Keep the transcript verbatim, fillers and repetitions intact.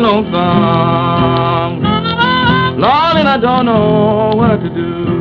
lonesome. Lord, and I don't know what to do.